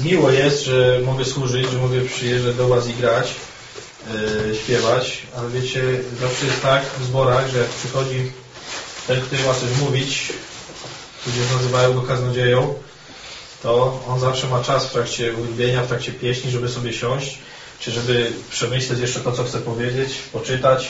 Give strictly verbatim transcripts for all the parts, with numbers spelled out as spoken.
miło jest, że mogę służyć, że mogę przyjeżdżać do was i grać, yy, śpiewać, ale wiecie, zawsze jest tak w zborach, że jak przychodzi ten, który ma coś mówić, ludzie nazywają go kaznodzieją, to on zawsze ma czas w trakcie uwielbienia, w trakcie pieśni, żeby sobie siąść, czy żeby przemyśleć jeszcze to, co chce powiedzieć, poczytać.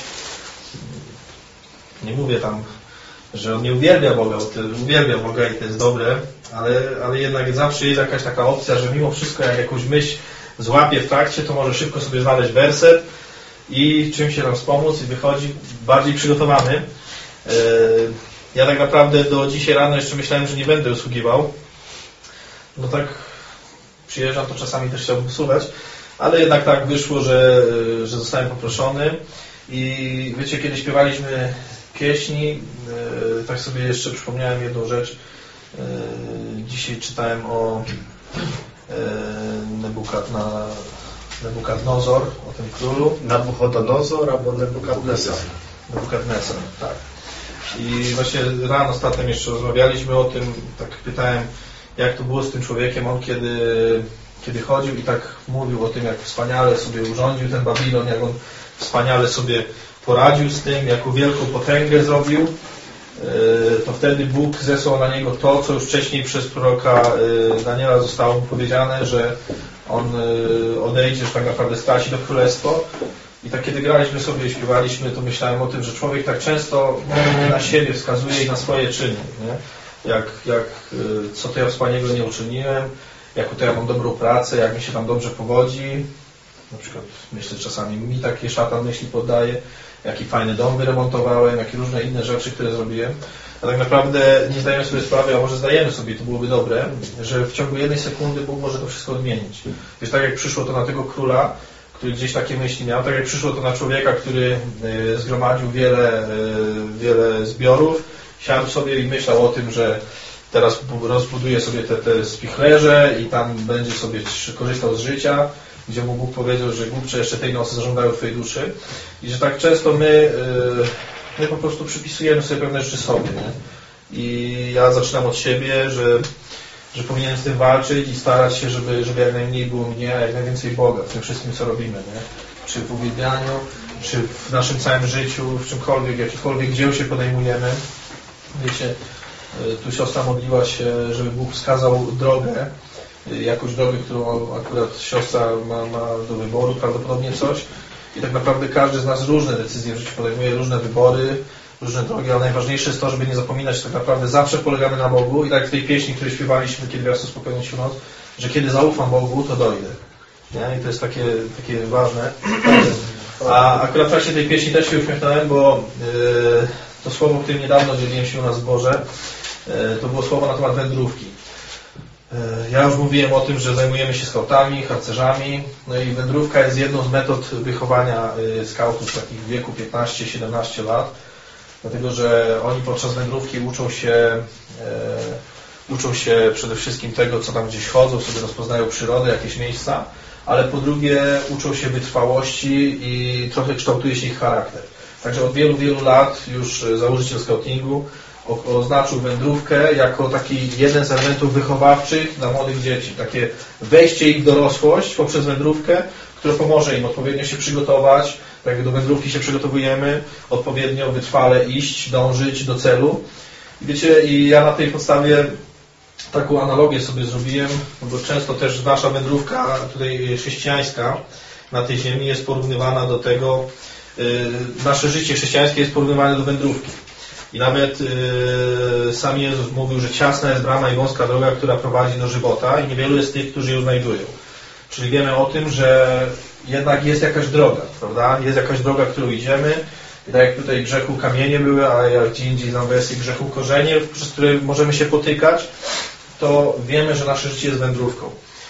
Nie mówię tam, że on nie uwielbia Boga, uwielbia Boga i to jest dobre, ale, ale jednak zawsze jest jakaś taka opcja, że mimo wszystko jak jakąś myśl złapie w trakcie, to może szybko sobie znaleźć werset i czym się tam wspomóc i wychodzi bardziej przygotowany. Ja tak naprawdę do dzisiaj rano jeszcze myślałem, że nie będę usługiwał. No tak przyjeżdżam, to czasami też chciałbym słuchać, ale jednak tak wyszło, że, że zostałem poproszony i wiecie, kiedy śpiewaliśmy pieśni, tak sobie jeszcze przypomniałem jedną rzecz. Dzisiaj czytałem o Nebukadna, Nebukadnezar, o tym królu. Nabuchodonozor albo Nebukadnesar. Nebukadnesar, tak. I właśnie rano z tatem jeszcze rozmawialiśmy o tym, tak pytałem, jak to było z tym człowiekiem, on kiedy, kiedy chodził i tak mówił o tym, jak wspaniale sobie urządził ten Babilon, jak on wspaniale sobie poradził z tym, jaką wielką potęgę zrobił, to wtedy Bóg zesłał na niego to, co już wcześniej przez proroka Daniela zostało mu powiedziane, że on odejdzie, że tak naprawdę straci to królestwo. I tak kiedy graliśmy sobie i śpiewaliśmy, to myślałem o tym, że człowiek tak często na siebie wskazuje i na swoje czyny. Nie? Jak, jak, co to ja wspaniałego nie uczyniłem, jaką to ja mam dobrą pracę, jak mi się tam dobrze powodzi. Na przykład myślę, czasami mi takie szatan myśli poddaje, jaki fajny dom wyremontowałem, jakie różne inne rzeczy, które zrobiłem. A tak naprawdę nie zdajemy sobie sprawy, a może zdajemy sobie, to byłoby dobre, że w ciągu jednej sekundy Bóg może to wszystko odmienić. Wiesz, tak jak przyszło to na tego króla, który gdzieś takie myśli miał, tak jak przyszło to na człowieka, który zgromadził wiele, wiele zbiorów, siadł sobie i myślał o tym, że teraz rozbuduje sobie te, te spichlerze i tam będzie sobie korzystał z życia, gdzie mu Bóg powiedział, że głupcze jeszcze tej nocy zażądają twojej duszy. I że tak często my, my po prostu przypisujemy sobie pewne rzeczy sobie. Nie? I ja zaczynam od siebie, że, że powinienem z tym walczyć i starać się, żeby, żeby jak najmniej było mnie, a jak najwięcej Boga w tym wszystkim, co robimy. Nie? Czy w uwielbianiu, czy w naszym całym życiu, w czymkolwiek, jakikolwiek dzieł się podejmujemy. Wiecie, tu siostra modliła się, żeby Bóg wskazał drogę, jakąś drogę, którą akurat siostra ma, ma do wyboru, prawdopodobnie coś. I tak naprawdę każdy z nas różne decyzje w życiu podejmuje, różne wybory, różne drogi, ale najważniejsze jest to, żeby nie zapominać, że tak naprawdę zawsze polegamy na Bogu i tak w tej pieśni, której śpiewaliśmy, kiedy raz to spokojnie się noc, że kiedy zaufam Bogu, to dojdę. Nie? I to jest takie, takie ważne. A akurat w trakcie tej pieśni też się uśmiechnąłem, bo yy, to słowo, którym niedawno dzieliłem się u nas w zborze, yy, to było słowo na temat wędrówki. Ja już mówiłem o tym, że zajmujemy się skautami, harcerzami, no i wędrówka jest jedną z metod wychowania skautów takich w wieku piętnaście siedemnaście lat, dlatego że oni podczas wędrówki uczą się, e, uczą się przede wszystkim tego, co tam gdzieś chodzą, sobie rozpoznają przyrodę, jakieś miejsca, ale po drugie uczą się wytrwałości i trochę kształtuje się ich charakter. Także od wielu, wielu lat już założyciel scoutingu oznaczył wędrówkę jako taki jeden z elementów wychowawczych dla młodych dzieci. Takie wejście ich w dorosłość poprzez wędrówkę, które pomoże im odpowiednio się przygotować, tak jak do wędrówki się przygotowujemy, odpowiednio wytrwale iść, dążyć do celu. I wiecie, i ja na tej podstawie taką analogię sobie zrobiłem, bo często też nasza wędrówka tutaj chrześcijańska na tej ziemi jest porównywana do tego, yy, nasze życie chrześcijańskie jest porównywane do wędrówki. I nawet yy, sam Jezus mówił, że ciasna jest brama i wąska droga, która prowadzi do żywota i niewielu jest tych, którzy ją znajdują. Czyli wiemy o tym, że jednak jest jakaś droga, prawda? Jest jakaś droga, którą idziemy. I tak jak tutaj grzechu kamienie były, a jak gdzie indziej znam wersję grzechu korzenie, przez które możemy się potykać, to wiemy, że nasze życie jest wędrówką.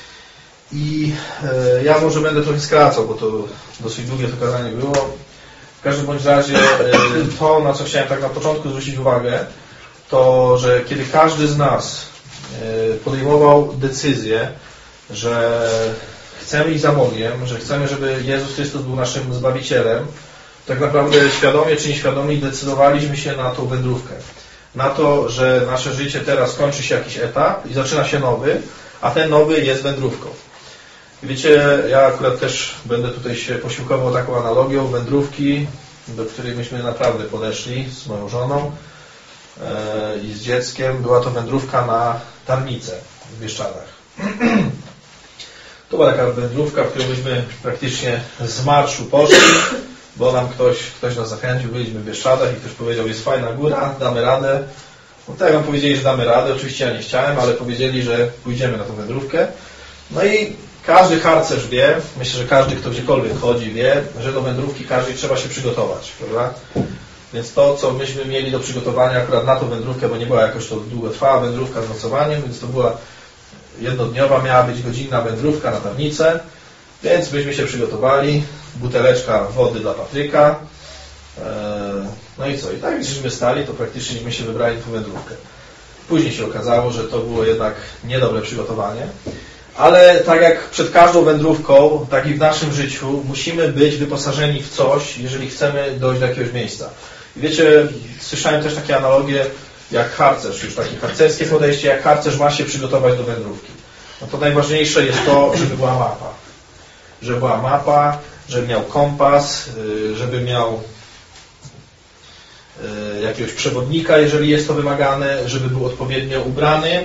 I yy, ja może będę trochę skracał, bo to dosyć długie to kazanie było. W każdym bądź razie to, na co chciałem tak na początku zwrócić uwagę, to, że kiedy każdy z nas podejmował decyzję, że chcemy iść za Bogiem, że chcemy, żeby Jezus Chrystus był naszym Zbawicielem, tak naprawdę świadomie czy nieświadomie decydowaliśmy się na tą wędrówkę. Na to, że nasze życie teraz kończy się jakiś etap i zaczyna się nowy, a ten nowy jest wędrówką. I wiecie, ja akurat też będę tutaj się posiłkował taką analogią wędrówki, do której myśmy naprawdę podeszli z moją żoną e, i z dzieckiem. Była to wędrówka na Tarnicę w Bieszczadach. To była taka wędrówka, w którą myśmy praktycznie z marszu poszli, bo nam ktoś, ktoś nas zachęcił, byliśmy w Bieszczadach i ktoś powiedział, jest fajna góra, damy radę. No tak nam powiedzieli, że damy radę, oczywiście ja nie chciałem, ale powiedzieli, że pójdziemy na tą wędrówkę. No i każdy harcerz wie, myślę, że każdy, kto gdziekolwiek chodzi, wie, że do wędrówki każdej trzeba się przygotować, prawda? Więc to, co myśmy mieli do przygotowania akurat na tą wędrówkę, bo nie była jakoś to długotrwała wędrówka z nocowaniem, więc to była jednodniowa, miała być godzinna wędrówka na Tarnicę, więc myśmy się przygotowali, buteleczka wody dla Patryka, no i co? I tak, żeśmy stali, to praktycznie my się wybrali na tą wędrówkę. Później się okazało, że to było jednak niedobre przygotowanie, ale tak jak przed każdą wędrówką, tak i w naszym życiu musimy być wyposażeni w coś, jeżeli chcemy dojść do jakiegoś miejsca. I wiecie, słyszałem też takie analogie jak harcerz, już takie harcerskie podejście, jak harcerz ma się przygotować do wędrówki. No to najważniejsze jest to, żeby była mapa. Żeby była mapa, żeby miał kompas, żeby miał jakiegoś przewodnika, jeżeli jest to wymagane, żeby był odpowiednio ubrany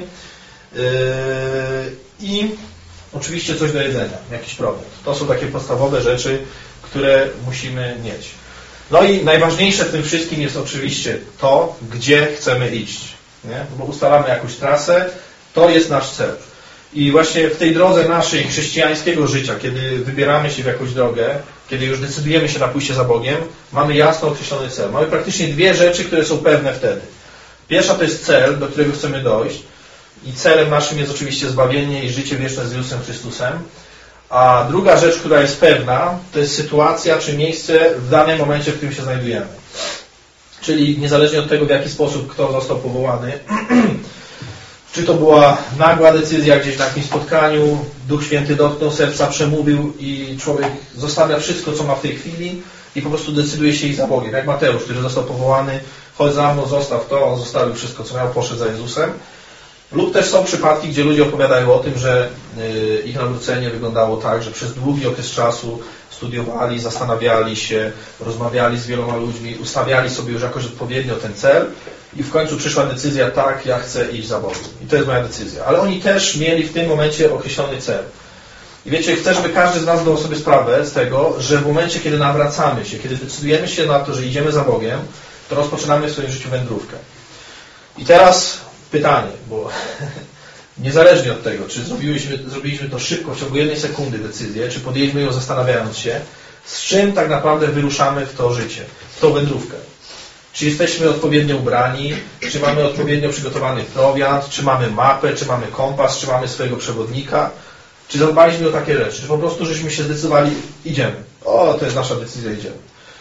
i oczywiście coś do jedzenia, jakiś produkt. To są takie podstawowe rzeczy, które musimy mieć. No i najważniejsze w tym wszystkim jest oczywiście to, gdzie chcemy iść. Nie? Bo ustalamy jakąś trasę, to jest nasz cel. I właśnie w tej drodze naszej chrześcijańskiego życia, kiedy wybieramy się w jakąś drogę, kiedy już decydujemy się na pójście za Bogiem, mamy jasno określony cel. Mamy praktycznie dwie rzeczy, które są pewne wtedy. Pierwsza to jest cel, do którego chcemy dojść. I celem naszym jest oczywiście zbawienie i życie wieczne z Jezusem Chrystusem. A druga rzecz, która jest pewna, to jest sytuacja czy miejsce w danym momencie, w którym się znajdujemy. Czyli niezależnie od tego, w jaki sposób kto został powołany, czy to była nagła decyzja gdzieś na jakimś spotkaniu, Duch Święty dotknął serca, przemówił i człowiek zostawia wszystko, co ma w tej chwili i po prostu decyduje się iść za Bogiem. Jak Mateusz, który został powołany, chodź za mną, zostaw to, on zostawił wszystko, co miał, poszedł za Jezusem. Lub też są przypadki, gdzie ludzie opowiadają o tym, że ich nawrócenie wyglądało tak, że przez długi okres czasu studiowali, zastanawiali się, rozmawiali z wieloma ludźmi, ustawiali sobie już jakoś odpowiednio ten cel i w końcu przyszła decyzja, tak, ja chcę iść za Bogiem. I to jest moja decyzja. Ale oni też mieli w tym momencie określony cel. I wiecie, chcę, żeby każdy z nas zdał sobie sprawę z tego, że w momencie, kiedy nawracamy się, kiedy decydujemy się na to, że idziemy za Bogiem, to rozpoczynamy w swoim życiu wędrówkę. I teraz pytanie, bo niezależnie od tego, czy zrobiliśmy, zrobiliśmy to szybko, w ciągu jednej sekundy decyzję, czy podjęliśmy ją zastanawiając się, z czym tak naprawdę wyruszamy w to życie, w tą wędrówkę. Czy jesteśmy odpowiednio ubrani, czy mamy odpowiednio przygotowany prowiant, czy mamy mapę, czy mamy kompas, czy mamy swojego przewodnika, czy zadbaliśmy o takie rzeczy, czy po prostu żeśmy się zdecydowali, idziemy. O, to jest nasza decyzja, idziemy.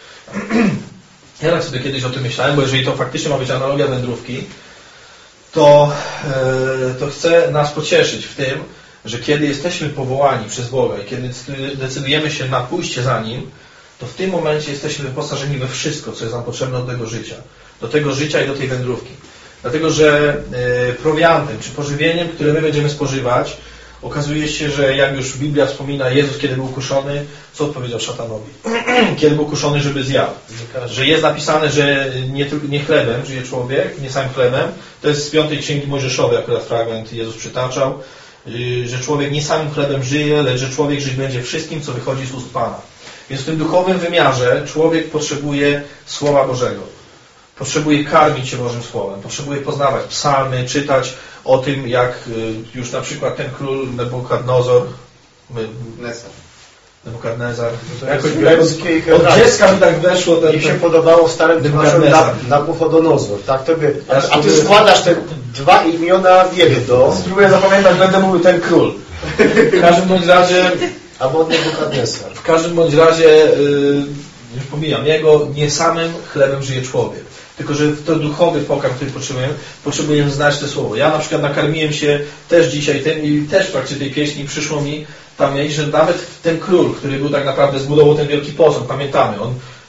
Ja tak sobie kiedyś o tym myślałem, bo jeżeli to faktycznie ma być analogia wędrówki, to, to chcę nas pocieszyć w tym, że kiedy jesteśmy powołani przez Boga i kiedy decydujemy się na pójście za Nim, to w tym momencie jesteśmy wyposażeni we wszystko, co jest nam potrzebne do tego życia. Do tego życia i do tej wędrówki. Dlatego, że prowiantem czy pożywieniem, które my będziemy spożywać, okazuje się, że jak już Biblia wspomina, Jezus, kiedy był kuszony, co odpowiedział szatanowi? Kiedy był kuszony, żeby zjadł. Że jest napisane, że nie, nie chlebem żyje człowiek, nie samym chlebem. To jest z piątej Księgi Mojżeszowej akurat fragment Jezus przytaczał, że człowiek nie samym chlebem żyje, lecz że człowiek żyć będzie wszystkim, co wychodzi z ust Pana. Więc w tym duchowym wymiarze człowiek potrzebuje Słowa Bożego. Potrzebuje karmić się Bożym Słowem. Potrzebuje poznawać psalmy, czytać o tym, jak już na przykład ten król Nebukadnezar, Nebukadnezar, jakoś od dziecka mi tak weszło. Ten, mi się ten, podobało w Starym Testamencie Nabuchodonozor. Tak, tobie, a, a ty składasz te dwa imiona w jedno. Spróbuję zapamiętać, będę mówił ten król. W każdym bądź razie albo Nebukadnezar. W każdym bądź razie yy, już pomijam jego, nie samym chlebem żyje człowiek. Tylko, że to duchowy pokarm, który potrzebujemy, potrzebujemy znać te słowo. Ja na przykład nakarmiłem się też dzisiaj tym i też w trakcie tej pieśni przyszło mi tam mieć, że nawet ten król, który był tak naprawdę zbudował ten wielki posąg, pamiętamy, on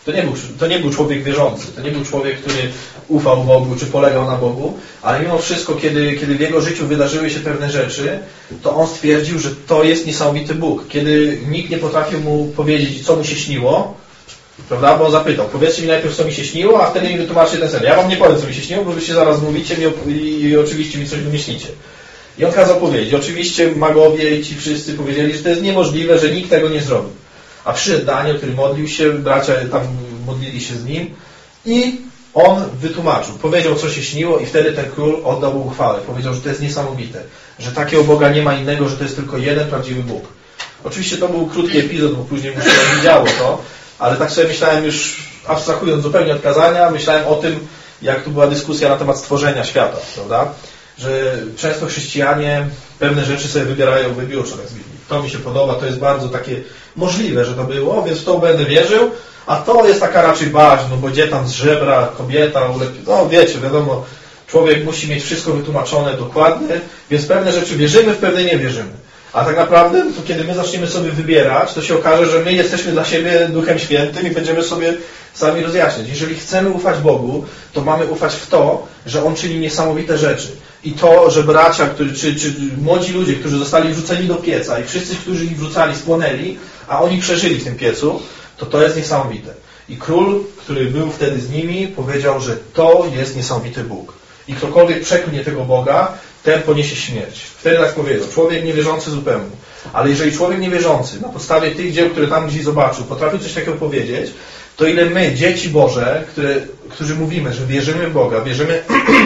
To nie był, to nie był człowiek wierzący, to nie był człowiek, który ufał Bogu, czy polegał na Bogu, ale mimo wszystko, kiedy, kiedy w jego życiu wydarzyły się pewne rzeczy, to on stwierdził, że to jest niesamowity Bóg. Kiedy nikt nie potrafił mu powiedzieć, co mu się śniło, prawda, bo on zapytał, powiedzcie mi najpierw, co mi się śniło, a wtedy mi wytłumaczcie ten sen. Ja wam nie powiem, co mi się śniło, bo wy się zaraz mówicie mi i, i oczywiście mi coś wymyślicie. I on kazał powiedzieć. Oczywiście magowie i ci wszyscy powiedzieli, że to jest niemożliwe, że nikt tego nie zrobił. A przyszedł Daniel, który modlił się, bracia tam modlili się z nim i on wytłumaczył, powiedział, co się śniło i wtedy ten król oddał mu uchwałę. Powiedział, że to jest niesamowite, że takiego Boga nie ma innego, że to jest tylko jeden prawdziwy Bóg. Oczywiście to był krótki epizod, bo później mu się nie działo to, ale tak sobie myślałem już, abstrahując zupełnie od kazania, myślałem o tym, jak tu była dyskusja na temat stworzenia świata, prawda? Że często chrześcijanie pewne rzeczy sobie wybierają wybiórczo tak z Biblii. To mi się podoba, to jest bardzo takie możliwe, że to było, więc w to będę wierzył, a to jest taka raczej baźń, no bo gdzie tam z żebra, kobieta, ulepi... no wiecie, wiadomo, człowiek musi mieć wszystko wytłumaczone dokładnie, więc pewne rzeczy wierzymy, w pewne nie wierzymy. A tak naprawdę, to kiedy my zaczniemy sobie wybierać, to się okaże, że my jesteśmy dla siebie Duchem Świętym i będziemy sobie sami rozjaśniać. Jeżeli chcemy ufać Bogu, to mamy ufać w to, że On czyni niesamowite rzeczy. I to, że bracia, którzy, czy, czy młodzi ludzie, którzy zostali wrzuceni do pieca i wszyscy, którzy ich wrzucali, spłonęli, a oni przeżyli w tym piecu, to to jest niesamowite. I król, który był wtedy z nimi, powiedział, że to jest niesamowity Bóg. I ktokolwiek przeklnie tego Boga, ten poniesie śmierć. Wtedy tak powiedział. Człowiek niewierzący zupełnie. Ale jeżeli człowiek niewierzący na podstawie tych dzieł, które tam gdzieś zobaczył, potrafił coś takiego powiedzieć, to ile my, dzieci Boże, które, którzy mówimy, że wierzymy w Boga, wierzymy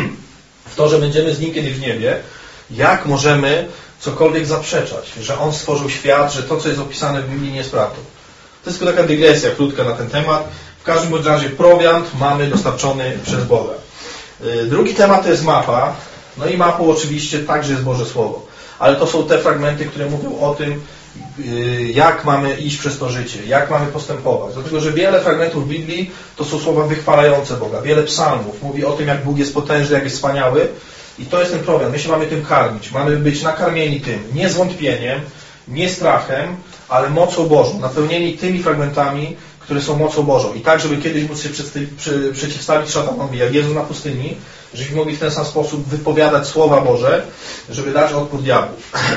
w to, że będziemy z Nim kiedyś w niebie, jak możemy cokolwiek zaprzeczać, że On stworzył świat, że to, co jest opisane w Biblii, nie jest prawdą. To jest tylko taka dygresja krótka na ten temat. W każdym bądź razie prowiant mamy dostarczony przez Boga. Drugi temat to jest mapa. No i mapą oczywiście także jest Boże Słowo. Ale to są te fragmenty, które mówią o tym, jak mamy iść przez to życie, jak mamy postępować. Dlatego, że wiele fragmentów Biblii to są słowa wychwalające Boga. Wiele psalmów mówi o tym, jak Bóg jest potężny, jak jest wspaniały. I to jest ten problem. My się mamy tym karmić. Mamy być nakarmieni tym. Nie zwątpieniem, nie strachem, ale mocą Bożą. Napełnieni tymi fragmentami, które są mocą Bożą. I tak, żeby kiedyś móc się przeciwstawić szatanowi, jak Jezus na pustyni, żebyśmy mogli w ten sam sposób wypowiadać słowa Boże, żeby dać odpór diabłu.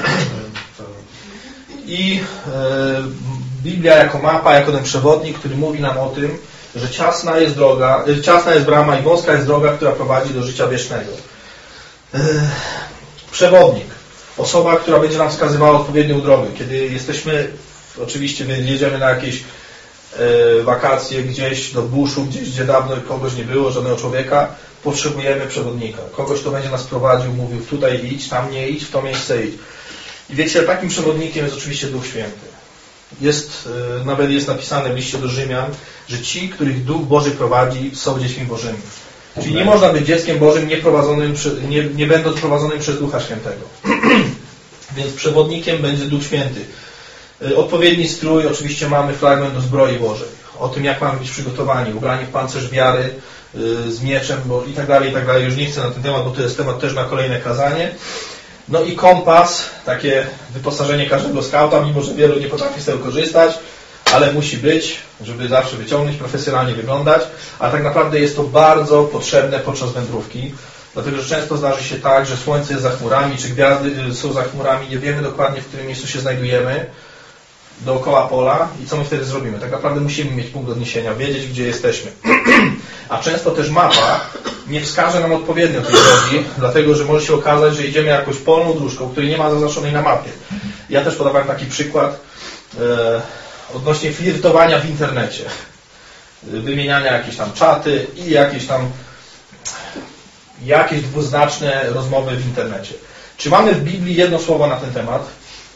I e, Biblia jako mapa, jako ten przewodnik, który mówi nam o tym, że ciasna jest droga, e, ciasna jest brama i wąska jest droga, która prowadzi do życia wiecznego. E, przewodnik. Osoba, która będzie nam wskazywała odpowiednią drogę. Kiedy jesteśmy, oczywiście jedziemy na jakieś e, wakacje gdzieś do buszu, gdzieś, gdzie dawno kogoś nie było, żadnego człowieka, potrzebujemy przewodnika. Kogoś, kto będzie nas prowadził, mówił tutaj idź, tam nie idź, w to miejsce idź. I wiecie, takim przewodnikiem jest oczywiście Duch Święty. Jest, e, nawet jest napisane w liście do Rzymian, że ci, których Duch Boży prowadzi, są dziećmi Bożymi. Czyli nie można być dzieckiem Bożym nie, prowadzonym, nie, nie będąc prowadzonym przez Ducha Świętego. Więc przewodnikiem będzie Duch Święty. Odpowiedni strój, oczywiście mamy fragment do zbroi Bożej. O tym, jak mamy być przygotowani, ubrani w pancerz wiary, z mieczem bo i tak dalej, i tak dalej. Już nie chcę na ten temat, bo to jest temat też na kolejne kazanie. No i kompas, takie wyposażenie każdego skauta, mimo że wielu nie potrafi z tego korzystać, ale musi być, żeby zawsze wyciągnąć, profesjonalnie wyglądać, a tak naprawdę jest to bardzo potrzebne podczas wędrówki, dlatego że często zdarzy się tak, że słońce jest za chmurami, czy gwiazdy są za chmurami, nie wiemy dokładnie, w którym miejscu się znajdujemy, dookoła pola i co my wtedy zrobimy. Tak naprawdę musimy mieć punkt odniesienia, wiedzieć, gdzie jesteśmy. A często też mapa nie wskaże nam odpowiednio tej drogi, dlatego że może się okazać, że idziemy jakąś polną dróżką, której nie ma zaznaczonej na mapie. Ja też podawałem taki przykład e, odnośnie flirtowania w internecie. Wymieniania jakieś tam czaty i jakieś tam jakieś dwuznaczne rozmowy w internecie. Czy mamy w Biblii jedno słowo na ten temat?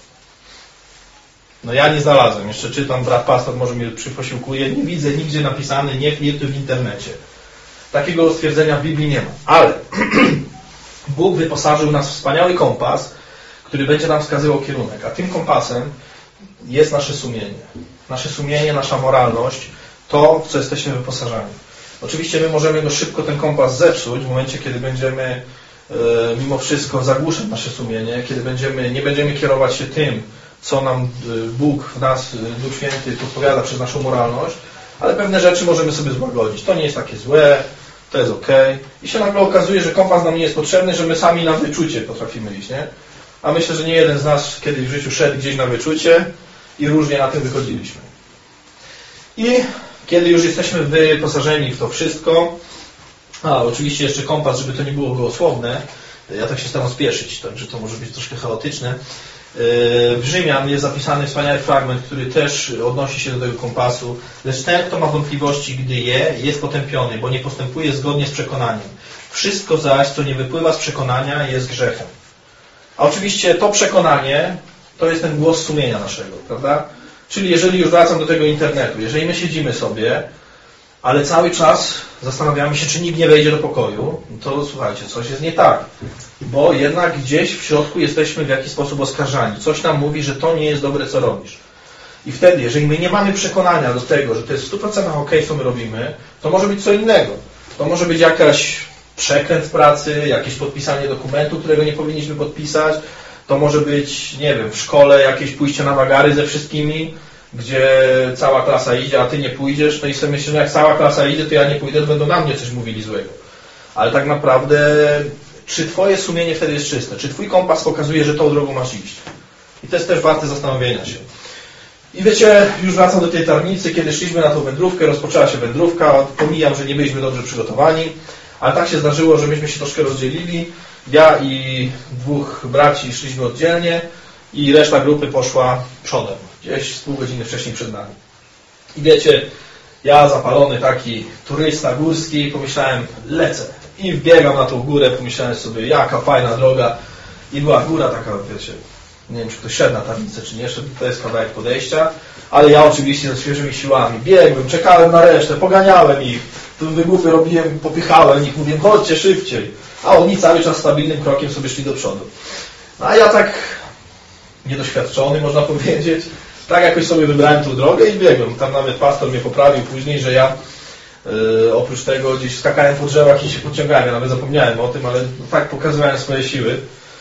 No ja nie znalazłem. Jeszcze czytam, brat pastor może mnie przyposiłkuje. Nie widzę nigdzie napisane nie flirtuj w internecie. Takiego stwierdzenia w Biblii nie ma. Ale Bóg wyposażył nas w wspaniały kompas, który będzie nam wskazywał kierunek. A tym kompasem jest nasze sumienie. Nasze sumienie, nasza moralność, to, w co jesteśmy wyposażani. Oczywiście my możemy go szybko ten kompas zepsuć w momencie, kiedy będziemy e, mimo wszystko zagłuszać nasze sumienie, kiedy będziemy, nie będziemy kierować się tym, co nam Bóg w nas, Duch Święty podpowiada przez naszą moralność, ale pewne rzeczy możemy sobie złagodzić. To nie jest takie złe, to jest okej. I się nagle okazuje, że kompas nam nie jest potrzebny, że my sami na wyczucie potrafimy iść, nie? A myślę, że nie jeden z nas kiedyś w życiu szedł gdzieś na wyczucie i różnie na tym wychodziliśmy. I kiedy już jesteśmy wyposażeni w to wszystko, a oczywiście jeszcze kompas, żeby to nie było gołosłowne, ja tak się staram spieszyć, także to może być troszkę chaotyczne. W Rzymian jest zapisany wspaniały fragment, który też odnosi się do tego kompasu. Lecz ten, kto ma wątpliwości, gdy je, jest potępiony, bo nie postępuje zgodnie z przekonaniem. Wszystko zaś, co nie wypływa z przekonania, jest grzechem. A oczywiście to przekonanie, to jest ten głos sumienia naszego, prawda? Czyli jeżeli już wracam do tego internetu, jeżeli my siedzimy sobie, ale cały czas zastanawiamy się, czy nikt nie wejdzie do pokoju, to słuchajcie, coś jest nie tak. Bo jednak gdzieś w środku jesteśmy w jakiś sposób oskarżani. Coś nam mówi, że to nie jest dobre, co robisz. I wtedy, jeżeli my nie mamy przekonania do tego, że to jest w stu procentach okej, co my robimy, to może być co innego. To może być jakaś przekręt w pracy, jakieś podpisanie dokumentu, którego nie powinniśmy podpisać. To może być, nie wiem, w szkole jakieś pójście na wagary ze wszystkimi, gdzie cała klasa idzie, a ty nie pójdziesz, no i sobie myślisz, że jak cała klasa idzie, to ja nie pójdę, to będą na mnie coś mówili złego. Ale tak naprawdę, czy twoje sumienie wtedy jest czyste? Czy twój kompas pokazuje, że tą drogą masz iść? I to jest też warte zastanowienia się. I wiecie, już wracam do tej Tarnicy, kiedy szliśmy na tą wędrówkę, rozpoczęła się wędrówka, pomijam, że nie byliśmy dobrze przygotowani, ale tak się zdarzyło, że myśmy się troszkę rozdzielili. Ja i dwóch braci szliśmy oddzielnie i reszta grupy poszła przodem, gdzieś z pół godziny wcześniej przed nami. I wiecie, ja zapalony taki turysta górski, pomyślałem, lecę. I wbiegam na tą górę, pomyślałem sobie, jaka fajna droga. I była góra taka, wiecie, nie wiem, czy ktoś szedł na Tarnicę, czy nie szedł, to jest kawałek podejścia, ale ja oczywiście ze świeżymi siłami biegłem, czekałem na resztę, poganiałem ich, tu wygłupy robiłem, popychałem ich, mówię, chodźcie szybciej. A oni cały czas stabilnym krokiem sobie szli do przodu. No a ja tak niedoświadczony, można powiedzieć, tak jakoś sobie wybrałem tą drogę i biegłem. Tam nawet pastor mnie poprawił później, że ja yy, oprócz tego gdzieś skakałem po drzewach i się podciągałem. Ja nawet zapomniałem o tym, ale tak pokazywałem swoje siły.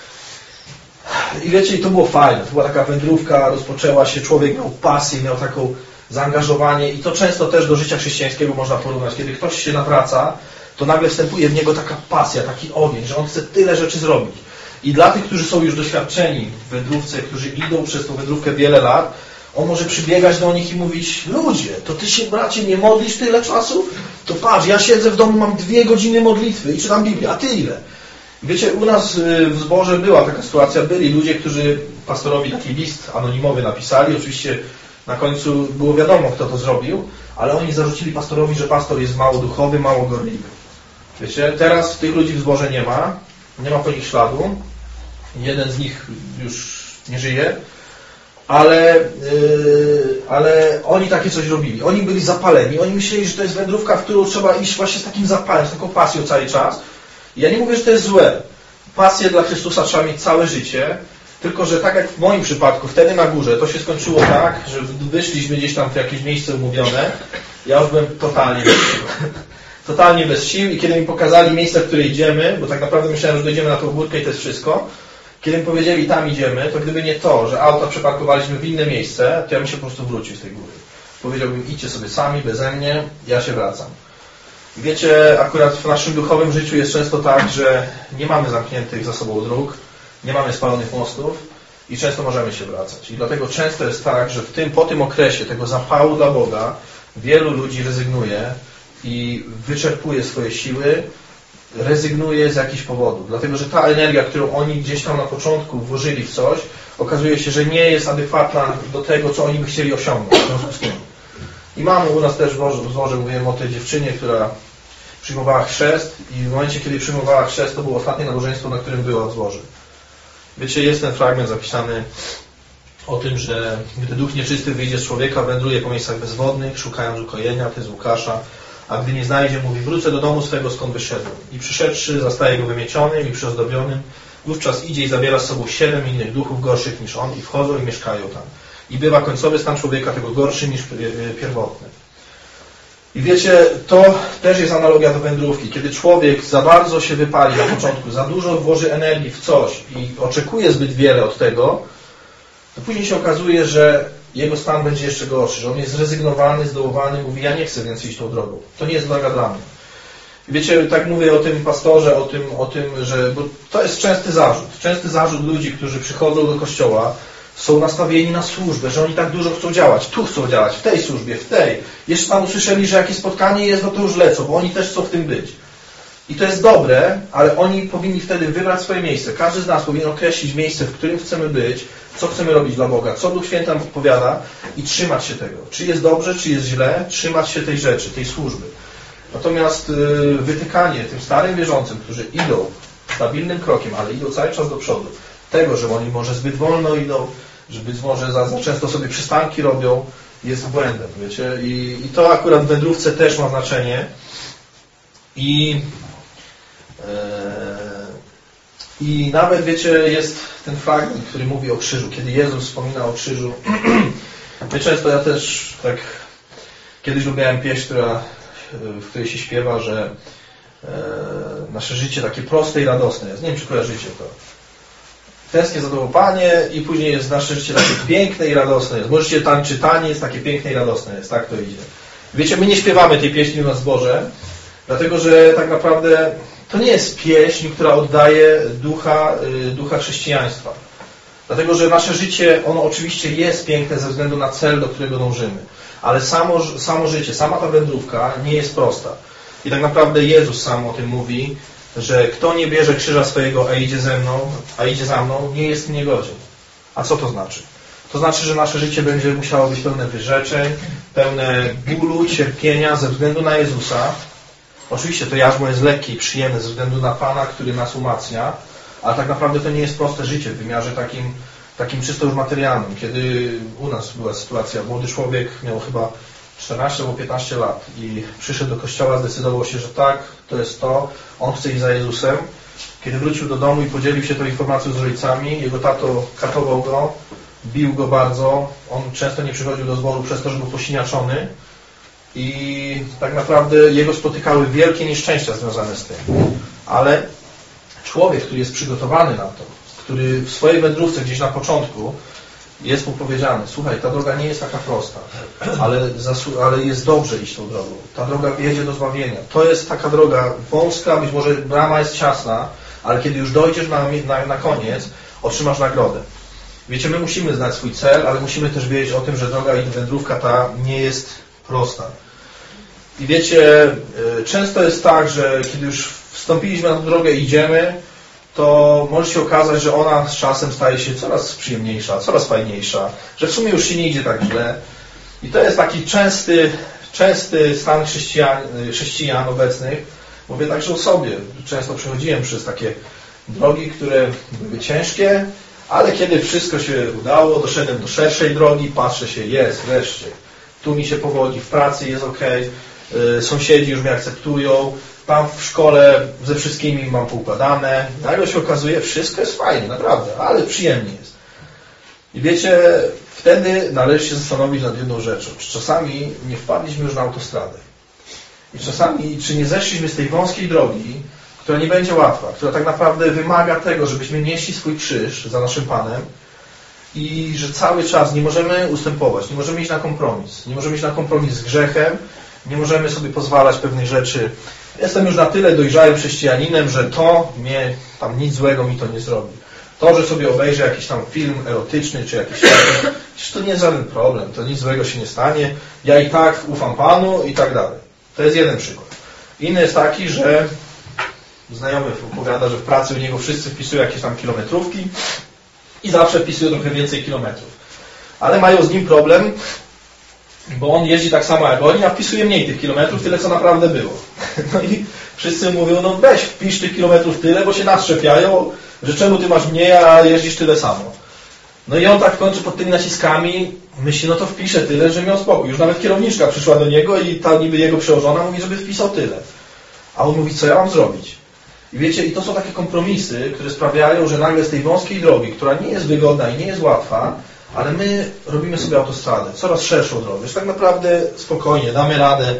I wiecie, to było fajne. To była taka wędrówka, rozpoczęła się, człowiek miał pasję, miał taką zaangażowanie i to często też do życia chrześcijańskiego można porównać. Kiedy ktoś się nawraca, to nagle wstępuje w niego taka pasja, taki ogień, że on chce tyle rzeczy zrobić. I dla tych, którzy są już doświadczeni w wędrówce, którzy idą przez tą wędrówkę wiele lat, on może przybiegać do nich i mówić, ludzie, to ty się, bracie, nie modlisz tyle czasu? To patrz, ja siedzę w domu, mam dwie godziny modlitwy i czytam Biblię, a ty ile? Wiecie, u nas w zborze była taka sytuacja, byli ludzie, którzy pastorowi taki list anonimowy napisali, oczywiście na końcu było wiadomo, kto to zrobił, ale oni zarzucili pastorowi, że pastor jest mało duchowy, mało gorliwy. Wiecie, teraz tych ludzi w zborze nie ma, nie ma po nich śladu, jeden z nich już nie żyje, ale, yy, ale oni takie coś robili. Oni byli zapaleni, oni myśleli, że to jest wędrówka, w którą trzeba iść właśnie z takim zapalem, z taką pasją cały czas. I ja nie mówię, że to jest złe. Pasję dla Chrystusa trzeba mieć całe życie, tylko że tak jak w moim przypadku, wtedy na górze, to się skończyło tak, że wyszliśmy gdzieś tam w jakieś miejsce umówione, ja już byłem totalnie bez sił. Totalnie bez sił i kiedy mi pokazali miejsce, w które idziemy, bo tak naprawdę myślałem, że dojdziemy na tą górkę i to jest wszystko, kiedy mi powiedzieli, tam idziemy, to gdyby nie to, że auta przeparkowaliśmy w inne miejsce, to ja bym się po prostu wrócił z tej góry. Powiedziałbym, idźcie sobie sami, beze mnie, ja się wracam. Wiecie, akurat w naszym duchowym życiu jest często tak, że nie mamy zamkniętych za sobą dróg, nie mamy spalonych mostów i często możemy się wracać. I dlatego często jest tak, że w tym, po tym okresie tego zapału dla Boga wielu ludzi rezygnuje i wyczerpuje swoje siły, rezygnuje z jakichś powodów. Dlatego, że ta energia, którą oni gdzieś tam na początku włożyli w coś, okazuje się, że nie jest adekwatna do tego, co oni by chcieli osiągnąć w związku z tym. I mamy u nas też w zborze, mówiłem o tej dziewczynie, która przyjmowała chrzest i w momencie, kiedy przyjmowała chrzest, to było ostatnie nabożeństwo, na którym była w zborze. Wiecie, jest ten fragment zapisany o tym, że gdy duch nieczysty wyjdzie z człowieka, wędruje po miejscach bezwodnych, szukając ukojenia, to jest Łukasza, a gdy nie znajdzie, mówi, wrócę do domu swego, skąd wyszedłem. I przyszedłszy, zastaje go wymiecionym i przyozdobionym, wówczas idzie i zabiera z sobą siedem innych duchów gorszych niż on i wchodzą i mieszkają tam. I bywa końcowy stan człowieka tego gorszy niż pierwotny. I wiecie, to też jest analogia do wędrówki. Kiedy człowiek za bardzo się wypali na początku, za dużo włoży energii w coś i oczekuje zbyt wiele od tego, to później się okazuje, że jego stan będzie jeszcze gorszy, że on jest zrezygnowany, zdołowany, mówi, ja nie chcę więcej iść tą drogą. To nie jest droga dla mnie. I wiecie, tak mówię o tym pastorze, o tym, o tym, że bo to jest częsty zarzut. Częsty zarzut ludzi, którzy przychodzą do kościoła, są nastawieni na służbę, że oni tak dużo chcą działać. Tu chcą działać, w tej służbie, w tej. Jeszcze tam usłyszeli, że jakieś spotkanie jest, no to już lecą, bo oni też chcą w tym być. I to jest dobre, ale oni powinni wtedy wybrać swoje miejsce. Każdy z nas powinien określić miejsce, w którym chcemy być, co chcemy robić dla Boga, co Duch Święty nam odpowiada i trzymać się tego. Czy jest dobrze, czy jest źle, trzymać się tej rzeczy, tej służby. Natomiast wytykanie tym starym wierzącym, którzy idą stabilnym krokiem, ale idą cały czas do przodu, tego, że oni może zbyt wolno idą, że być może za, za często sobie przystanki robią, jest błędem, wiecie. I, i to akurat w wędrówce też ma znaczenie. I, e, I nawet, wiecie, jest ten fragment, który mówi o krzyżu. Kiedy Jezus wspomina o krzyżu, my często, ja też tak kiedyś lubiałem pieśń, która, w której się śpiewa, że e, nasze życie takie proste i radosne jest. Nie wiem, czy kojarzycie to. Tęsknię za Tobą, Panie, i później jest nasze życie takie piękne i radosne jest. Możecie tańczyć taniec, takie piękne i radosne jest. Tak to idzie. Wiecie, my nie śpiewamy tej pieśni na zborze, dlatego, że tak naprawdę to nie jest pieśń, która oddaje ducha, ducha chrześcijaństwa. Dlatego, że nasze życie, ono oczywiście jest piękne ze względu na cel, do którego dążymy. Ale samo, samo życie, sama ta wędrówka nie jest prosta. I tak naprawdę Jezus sam o tym mówi, że kto nie bierze krzyża swojego, a idzie ze mną, a idzie za mną, nie jest mnie godzien. A co to znaczy? To znaczy, że nasze życie będzie musiało być pełne wyrzeczeń, pełne bólu, cierpienia ze względu na Jezusa. Oczywiście to jarzmo jest lekkie i przyjemne ze względu na Pana, który nas umacnia, ale tak naprawdę to nie jest proste życie w wymiarze takim, takim czysto już materialnym. Kiedy u nas była sytuacja, młody człowiek miał chyba czternaście albo piętnaście lat i przyszedł do kościoła, zdecydował się, że tak, to jest to, on chce iść za Jezusem. Kiedy wrócił do domu i podzielił się tą informacją z rodzicami, jego tato katował go, bił go bardzo, on często nie przychodził do zboru przez to, że był posiniaczony i tak naprawdę jego spotykały wielkie nieszczęścia związane z tym. Ale człowiek, który jest przygotowany na to, który w swojej wędrówce gdzieś na początku jest mu powiedziane, słuchaj, ta droga nie jest taka prosta, ale, ale jest dobrze iść tą drogą. Ta droga wiedzie do zbawienia. To jest taka droga wąska, być może brama jest ciasna, ale kiedy już dojdziesz na, na, na koniec, otrzymasz nagrodę. Wiecie, my musimy znać swój cel, ale musimy też wiedzieć o tym, że droga i wędrówka ta nie jest prosta. I wiecie, często jest tak, że kiedy już wstąpiliśmy na tę drogę i idziemy, to może się okazać, że ona z czasem staje się coraz przyjemniejsza, coraz fajniejsza, że w sumie już się nie idzie tak źle. I to jest taki częsty, częsty stan chrześcijan, chrześcijan obecnych. Mówię także o sobie. Często przechodziłem przez takie drogi, które były ciężkie, ale kiedy wszystko się udało, doszedłem do szerszej drogi, patrzę się, jest, wreszcie. Tu mi się powodzi, w pracy jest ok, sąsiedzi już mnie akceptują, tam w szkole ze wszystkimi mam poukładane. Nagle się okazuje, wszystko jest fajnie, naprawdę, ale przyjemnie jest. I wiecie, wtedy należy się zastanowić nad jedną rzeczą. Czy czasami nie wpadliśmy już na autostradę? I czasami, czy nie zeszliśmy z tej wąskiej drogi, która nie będzie łatwa, która tak naprawdę wymaga tego, żebyśmy nieśli swój krzyż za naszym Panem i że cały czas nie możemy ustępować, nie możemy iść na kompromis, nie możemy iść na kompromis z grzechem, nie możemy sobie pozwalać pewnych rzeczy. Jestem już na tyle dojrzałym chrześcijaninem, że to mnie, tam nic złego mi to nie zrobi. To, że sobie obejrzę jakiś tam film erotyczny, czy jakiś film, to nie jest żaden problem, to nic złego się nie stanie. Ja i tak ufam Panu i tak dalej. To jest jeden przykład. Inny jest taki, że znajomy opowiada, że w pracy u niego wszyscy wpisują jakieś tam kilometrówki i zawsze wpisują trochę więcej kilometrów. Ale mają z nim problem, bo on jeździ tak samo jak oni, a wpisuje mniej tych kilometrów, tyle co naprawdę było. No i wszyscy mówią, no weź wpisz tych kilometrów tyle, bo się nas czepiają, że czemu ty masz mniej, a jeździsz tyle samo. No i on tak w końcu pod tymi naciskami myśli, no to wpiszę tyle, że miał spokój. Już nawet kierowniczka przyszła do niego i ta niby jego przełożona mówi, żeby wpisał tyle. A on mówi, co ja mam zrobić? I wiecie, i to są takie kompromisy, które sprawiają, że nagle z tej wąskiej drogi, która nie jest wygodna i nie jest łatwa, ale my robimy sobie autostradę, coraz szerszą drogę, że tak naprawdę spokojnie, damy radę.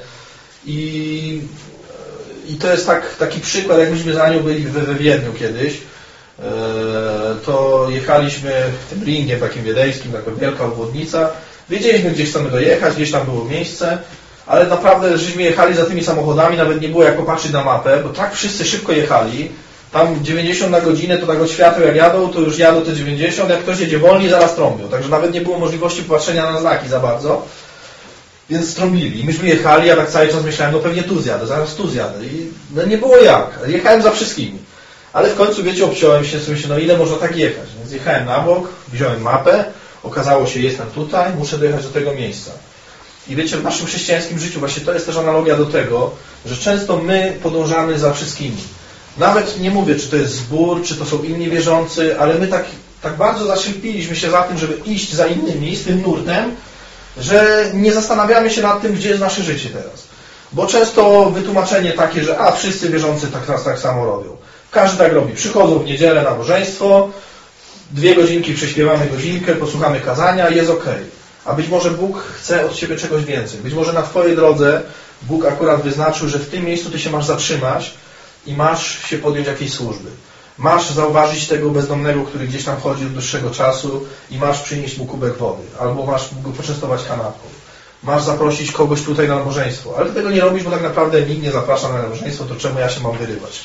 I, i to jest tak, taki przykład, jak myśmy za nią byli we, we Wiedniu kiedyś. to jechaliśmy tym ringiem takim wiedeńskim, taka wielka obwodnica. Wiedzieliśmy, gdzie chcemy dojechać, gdzieś tam było miejsce, ale naprawdę żeśmy jechali za tymi samochodami, nawet nie było jak popatrzeć na mapę, bo tak wszyscy szybko jechali. Tam dziewięćdziesiąt na godzinę to tak od światła jak jadą, to już jadą te dziewięćdziesiąt, jak ktoś jedzie wolniej, zaraz trąbią. Także nawet nie było możliwości popatrzenia na znaki za bardzo. Więc trąbili. I myśmy jechali, ja tak cały czas myślałem, no pewnie tu zjadę, zaraz tu zjadę. I no nie było jak. Jechałem za wszystkimi. Ale w końcu, wiecie, obciąłem się, sobie myślę, no ile można tak jechać. Więc jechałem na bok, wziąłem mapę, okazało się, jestem tutaj, muszę dojechać do tego miejsca. I wiecie, w naszym chrześcijańskim życiu właśnie to jest też analogia do tego, że często my podążamy za wszystkimi. Nawet nie mówię, czy to jest zbór, czy to są inni wierzący, ale my tak, tak bardzo zaszczepiliśmy się za tym, żeby iść za innymi, z tym nurtem, że nie zastanawiamy się nad tym, gdzie jest nasze życie teraz. Bo często wytłumaczenie takie, że a wszyscy wierzący tak, tak samo robią. Każdy tak robi. Przychodzą w niedzielę na nabożeństwo, dwie godzinki prześpiewamy godzinkę, posłuchamy kazania i jest okej. Okay. A być może Bóg chce od Ciebie czegoś więcej. Być może na Twojej drodze Bóg akurat wyznaczył, że w tym miejscu Ty się masz zatrzymać i masz się podjąć jakiejś służby. Masz zauważyć tego bezdomnego, który gdzieś tam chodzi od dłuższego czasu i masz przynieść mu kubek wody. Albo masz go poczęstować kanapką. Masz zaprosić kogoś tutaj na nabożeństwo. Ale Ty tego nie robisz, bo tak naprawdę nikt nie zaprasza na nabożeństwo, to czemu ja się mam wyrywać?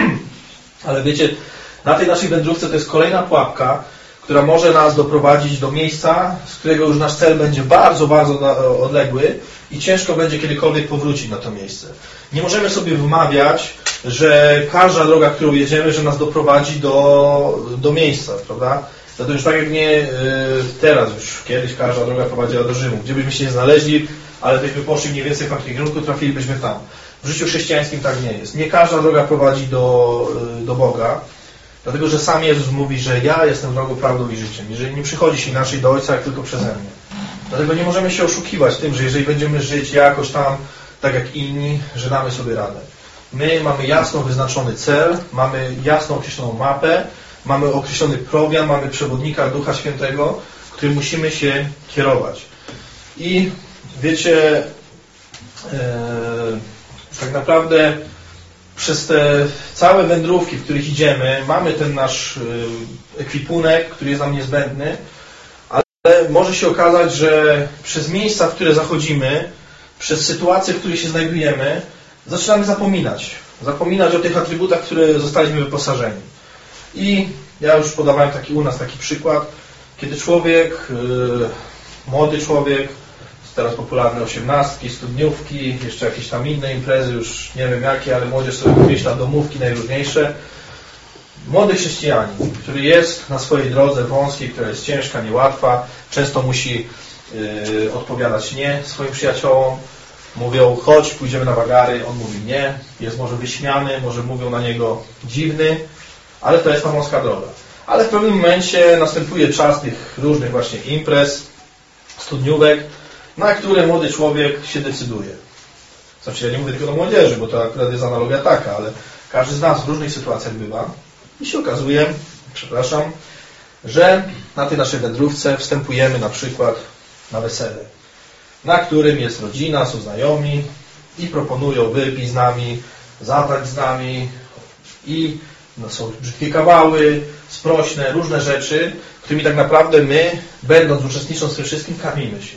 Ale wiecie, na tej naszej wędrówce to jest kolejna pułapka, która może nas doprowadzić do miejsca, z którego już nasz cel będzie bardzo, bardzo odległy i ciężko będzie kiedykolwiek powrócić na to miejsce. Nie możemy sobie wmawiać, że każda droga, którą jedziemy, że nas doprowadzi do, do miejsca, prawda? To już tak jak nie teraz, już kiedyś każda droga prowadziła do Rzymu. Gdzie byśmy się nie znaleźli, ale byśmy poszli mniej więcej w tamtym kierunku, trafilibyśmy tam. W życiu chrześcijańskim tak nie jest. Nie każda droga prowadzi do, do Boga, dlatego że sam Jezus mówi, że ja jestem drogą, prawdą i życiem. Jeżeli nie przychodzi się inaczej do Ojca, jak tylko przeze mnie. Dlatego nie możemy się oszukiwać tym, że jeżeli będziemy żyć jakoś tam, tak jak inni, że damy sobie radę. My mamy jasno wyznaczony cel, mamy jasno określoną mapę, mamy określony program, mamy przewodnika Ducha Świętego, którym musimy się kierować. I wiecie, e, tak naprawdę przez te całe wędrówki, w których idziemy, mamy ten nasz ekwipunek, który jest nam niezbędny, ale może się okazać, że przez miejsca, w które zachodzimy, przez sytuacje, w których się znajdujemy, zaczynamy zapominać. Zapominać o tych atrybutach, w które zostaliśmy wyposażeni. I ja już podawałem taki u nas taki przykład, kiedy człowiek, yy, młody człowiek, teraz popularne osiemnastki, studniówki, jeszcze jakieś tam inne imprezy, już nie wiem jakie, ale młodzież sobie wymyśla domówki najróżniejsze. Młody chrześcijanin, który jest na swojej drodze wąskiej, która jest ciężka, niełatwa, często musi yy, odpowiadać nie swoim przyjaciołom. Mówią, chodź, pójdziemy na wagary, on mówi nie, jest może wyśmiany, może mówią na niego dziwny, ale to jest ta wąska droga. Ale w pewnym momencie następuje czas tych różnych właśnie imprez, studniówek, na które młody człowiek się decyduje. Znaczy, ja nie mówię tylko do młodzieży, bo to akurat jest analogia taka, ale każdy z nas w różnych sytuacjach bywa i się okazuje, przepraszam, że na tej naszej wędrówce wstępujemy na przykład na wesele, na którym jest rodzina, są znajomi i proponują wypij z nami, zabrać z nami i no, są brzydkie kawały, sprośne, różne rzeczy, którymi tak naprawdę my, będąc, uczestnicząc w tym wszystkim, karmimy się.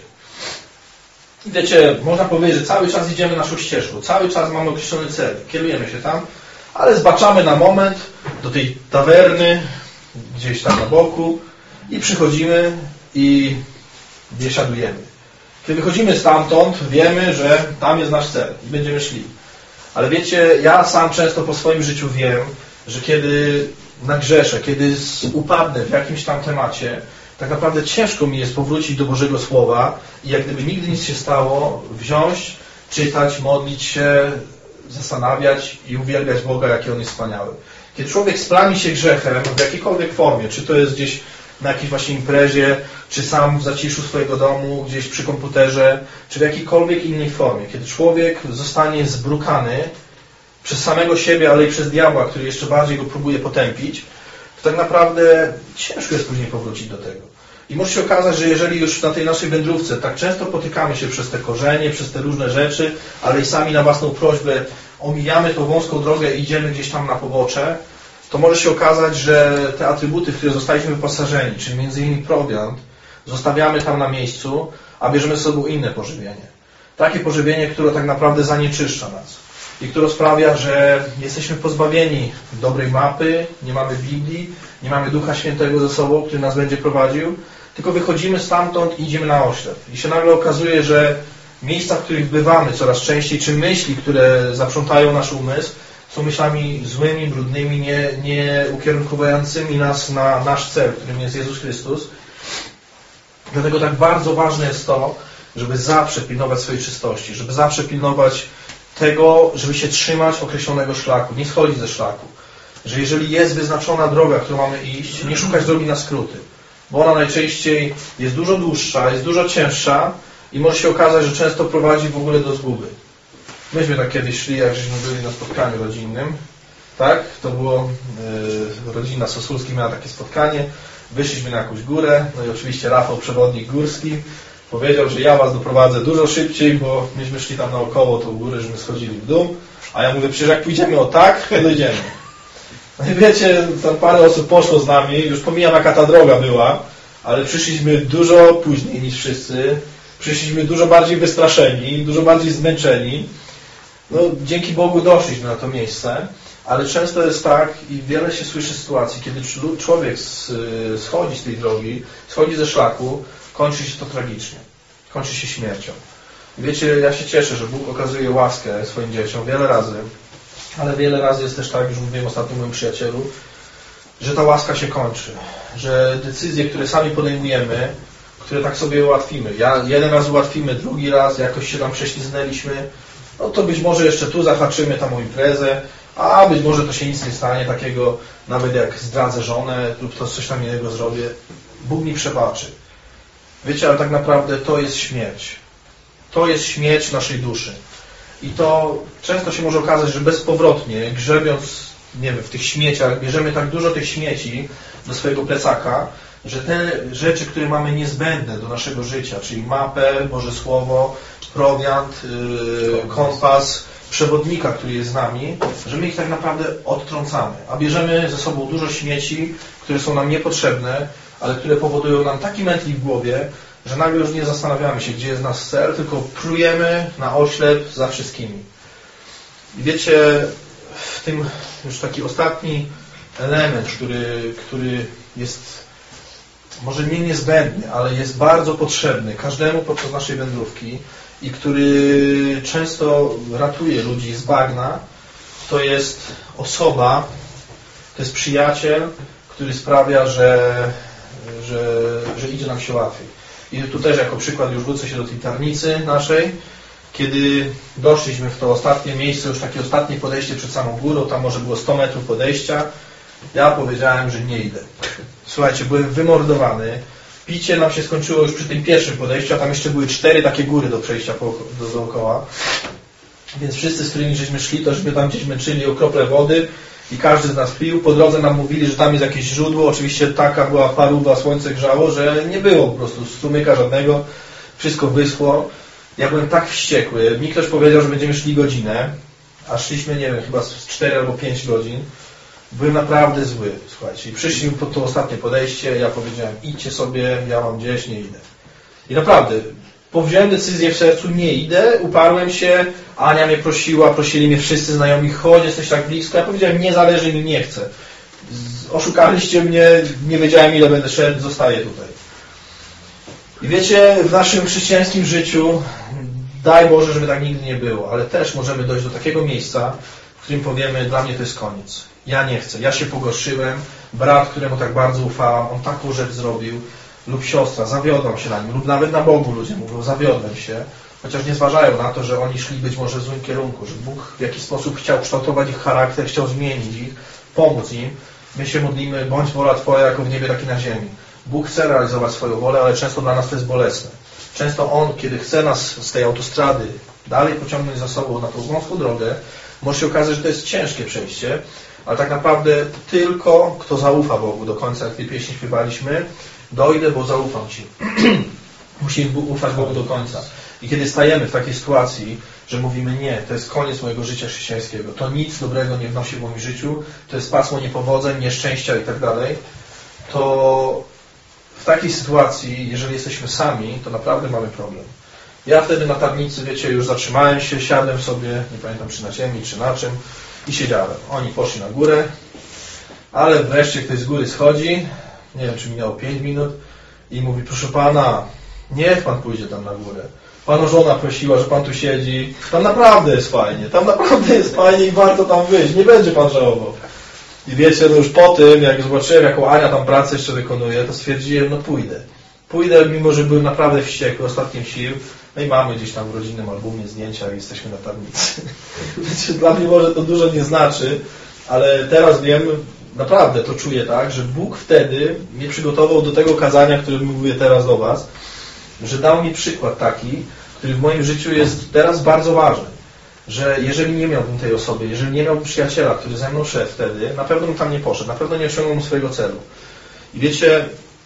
I wiecie, można powiedzieć, że cały czas idziemy naszą ścieżką, cały czas mamy określony cel, kierujemy się tam, ale zbaczamy na moment do tej tawerny, gdzieś tam na boku i przychodzimy i biesiadujemy. Kiedy wychodzimy stamtąd, wiemy, że tam jest nasz cel i będziemy szli. Ale wiecie, ja sam często po swoim życiu wiem, że kiedy nagrzeszę, kiedy upadnę w jakimś tam temacie, tak naprawdę ciężko mi jest powrócić do Bożego Słowa i jak gdyby nigdy nic się stało, wziąć, czytać, modlić się, zastanawiać i uwielbiać Boga, jaki On jest wspaniały. Kiedy człowiek splami się grzechem w jakiejkolwiek formie, czy to jest gdzieś na jakiejś właśnie imprezie, czy sam w zaciszu swojego domu, gdzieś przy komputerze, czy w jakiejkolwiek innej formie, kiedy człowiek zostanie zbrukany przez samego siebie, ale i przez diabła, który jeszcze bardziej go próbuje potępić, to tak naprawdę ciężko jest później powrócić do tego. I może się okazać, że jeżeli już na tej naszej wędrówce tak często potykamy się przez te korzenie, przez te różne rzeczy, ale i sami na własną prośbę omijamy tą wąską drogę i idziemy gdzieś tam na pobocze, to może się okazać, że te atrybuty, w które zostaliśmy wyposażeni, czyli między innymi prowiant, zostawiamy tam na miejscu, a bierzemy z sobą inne pożywienie. Takie pożywienie, które tak naprawdę zanieczyszcza nas i które sprawia, że jesteśmy pozbawieni dobrej mapy, nie mamy Biblii, nie mamy Ducha Świętego ze sobą, który nas będzie prowadził, tylko wychodzimy stamtąd i idziemy na oślep. I się nagle okazuje, że miejsca, w których bywamy coraz częściej, czy myśli, które zaprzątają nasz umysł, są myślami złymi, brudnymi, nie, nie ukierunkowującymi nas na nasz cel, którym jest Jezus Chrystus. Dlatego tak bardzo ważne jest to, żeby zawsze pilnować swojej czystości, żeby zawsze pilnować tego, żeby się trzymać określonego szlaku, nie schodzić ze szlaku. Że jeżeli jest wyznaczona droga, którą mamy iść, nie szukać drogi na skróty, bo ona najczęściej jest dużo dłuższa, jest dużo cięższa i może się okazać, że często prowadzi w ogóle do zguby. Myśmy tak kiedyś szli, jak żeśmy byli na spotkaniu rodzinnym, tak? To było, yy, rodzina Sosulski miała takie spotkanie, wyszliśmy na jakąś górę, no i oczywiście Rafał, przewodnik górski, powiedział, że ja was doprowadzę dużo szybciej, bo myśmy szli tam naokoło tą górę, żeśmy schodzili w dół, a ja mówię, przecież jak pójdziemy o tak, to dojdziemy. No i wiecie, tam parę osób poszło z nami, już pomijam jaka ta droga była, ale przyszliśmy dużo później niż wszyscy, przyszliśmy dużo bardziej wystraszeni, dużo bardziej zmęczeni. No, dzięki Bogu doszliśmy na to miejsce, ale często jest tak i wiele się słyszy sytuacji, kiedy człowiek schodzi z tej drogi, schodzi ze szlaku, kończy się to tragicznie. Kończy się śmiercią. I wiecie, ja się cieszę, że Bóg okazuje łaskę swoim dzieciom wiele razy, ale wiele razy jest też tak, już mówiłem ostatnio moim przyjacielu, że ta łaska się kończy. Że decyzje, które sami podejmujemy, które tak sobie ułatwimy. Ja, jeden raz ułatwimy, drugi raz, jakoś się tam prześliznęliśmy, no to być może jeszcze tu zahaczymy tam o imprezę, a być może to się nic nie stanie takiego, nawet jak zdradzę żonę lub to coś tam innego zrobię. Bóg mi przebaczy. Wiecie, ale tak naprawdę to jest śmierć. To jest śmierć naszej duszy. I to często się może okazać, że bezpowrotnie, grzebiąc, nie wiem, w tych śmieciach, bierzemy tak dużo tych śmieci do swojego plecaka, że te rzeczy, które mamy niezbędne do naszego życia, czyli mapę, Boże Słowo, prowiant, yy, kompas, przewodnika, który jest z nami, że my ich tak naprawdę odtrącamy, a bierzemy ze sobą dużo śmieci, które są nam niepotrzebne, ale które powodują nam taki mętlik w głowie, że nagle już nie zastanawiamy się, gdzie jest nasz cel, tylko plujemy na oślep za wszystkimi. I wiecie, w tym już taki ostatni element, który, który jest może nie niezbędny, ale jest bardzo potrzebny każdemu podczas naszej wędrówki i który często ratuje ludzi z bagna, to jest osoba, to jest przyjaciel, który sprawia, że, że, że idzie nam się łatwiej. I tu też jako przykład już wrócę się do tej tarnicy naszej. Kiedy doszliśmy w to ostatnie miejsce, już takie ostatnie podejście przed samą górą, tam może było sto metrów podejścia, ja powiedziałem, że nie idę. Słuchajcie, byłem wymordowany, picie nam się skończyło już przy tym pierwszym podejściu, a tam jeszcze były cztery takie góry do przejścia po, do, dookoła. Więc wszyscy, z którymi żeśmy szli, to żeśmy tam gdzieś męczyli o krople wody i każdy z nas pił. Po drodze nam mówili, że tam jest jakieś źródło. Oczywiście taka była paruwa, słońce grzało, że nie było po prostu strumyka żadnego. Wszystko wyschło. Ja byłem tak wściekły. Mi ktoś powiedział, że będziemy szli godzinę, a szliśmy, nie wiem, chyba z cztery albo pięć godzin. Byłem naprawdę zły, słuchajcie. I przyszliśmy pod to ostatnie podejście, ja powiedziałem, idźcie sobie, ja mam gdzieś, nie idę. I naprawdę, powziąłem decyzję w sercu, nie idę, uparłem się, Ania mnie prosiła, prosili mnie wszyscy znajomi, chodź, jesteś tak blisko. Ja powiedziałem, nie zależy mi, nie chcę. Oszukaliście mnie, nie wiedziałem ile będę szedł, zostaję tutaj. I wiecie, w naszym chrześcijańskim życiu, daj Boże, żeby tak nigdy nie było, ale też możemy dojść do takiego miejsca, w którym powiemy, dla mnie to jest koniec. Ja nie chcę, ja się pogorszyłem, brat, któremu tak bardzo ufałam, on taką rzecz zrobił, lub siostra, zawiodłam się na nim, lub nawet na Bogu ludzie mówią, zawiodłem się, chociaż nie zważają na to, że oni szli być może w złym kierunku, że Bóg w jakiś sposób chciał kształtować ich charakter, chciał zmienić ich, pomóc im. My się modlimy, bądź wola Twoja jako w niebie, tak i na ziemi. Bóg chce realizować swoją wolę, ale często dla nas to jest bolesne. Często On, kiedy chce nas z tej autostrady dalej pociągnąć za sobą na tą wąską drogę, może się okazać, że to jest ciężkie przejście, ale tak naprawdę tylko kto zaufa Bogu do końca, jak tej pieśni śpiewaliśmy, dojdę, bo zaufam Ci. Musimy ufać Bogu do końca. I kiedy stajemy w takiej sytuacji, że mówimy nie, to jest koniec mojego życia chrześcijańskiego, to nic dobrego nie wnosi w moim życiu, to jest pasmo niepowodzeń, nieszczęścia i tak dalej, to w takiej sytuacji, jeżeli jesteśmy sami, to naprawdę mamy problem. Ja wtedy na tablicy, wiecie, już zatrzymałem się, siadłem sobie, nie pamiętam czy na ziemi, czy na czym i siedziałem. Oni poszli na górę, ale wreszcie ktoś z góry schodzi, nie wiem czy minęło pięć minut i mówi, proszę pana, niech pan pójdzie tam na górę. Pana żona prosiła, że pan tu siedzi, tam naprawdę jest fajnie, tam naprawdę jest fajnie i warto tam wyjść, nie będzie pan żałował. I wiecie, no już po tym, jak zobaczyłem, jaką Ania tam pracę jeszcze wykonuje, to stwierdziłem, no pójdę. Pójdę, mimo że byłem naprawdę wściekły, ostatkiem sił. No i mamy gdzieś tam w rodzinnym albumie zdjęcia i jesteśmy na tablicy. Wiecie, dla mnie może to dużo nie znaczy, ale teraz wiem, naprawdę to czuję tak, że Bóg wtedy mnie przygotował do tego kazania, które mówię teraz do was, że dał mi przykład taki, który w moim życiu jest teraz bardzo ważny. Że jeżeli nie miałbym tej osoby, jeżeli nie miałbym przyjaciela, który ze mną szedł wtedy, na pewno bym tam nie poszedł, na pewno nie osiągnął swojego celu. I wiecie,